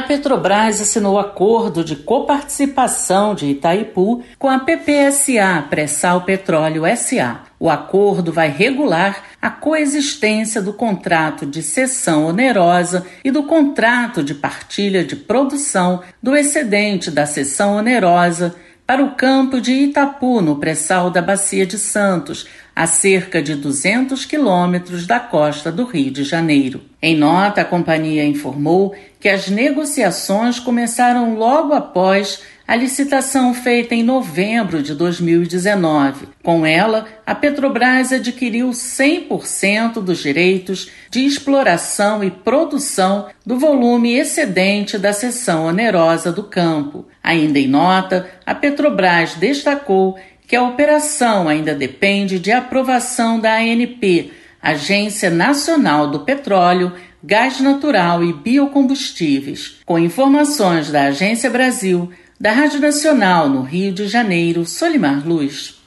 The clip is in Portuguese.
Petrobras assinou acordo de coparticipação de Itaipu com a PPSA, Pré-Sal Petróleo S.A. O acordo vai regular a coexistência do contrato de cessão onerosa e do contrato de partilha de produção do excedente da cessão onerosa para o campo de Itapu, no pré-sal da Bacia de Santos, a cerca de 200 quilômetros da costa do Rio de Janeiro. Em nota, a companhia informou que as negociações começaram logo após a licitação feita em novembro de 2019. Com ela, a Petrobras adquiriu 100% dos direitos de exploração e produção do volume excedente da cessão onerosa do campo. Ainda em nota, a Petrobras destacou que a operação ainda depende de aprovação da ANP, Agência Nacional do Petróleo, Gás Natural e Biocombustíveis. Com informações da Agência Brasil, da Rádio Nacional no Rio de Janeiro, Solimar Luz.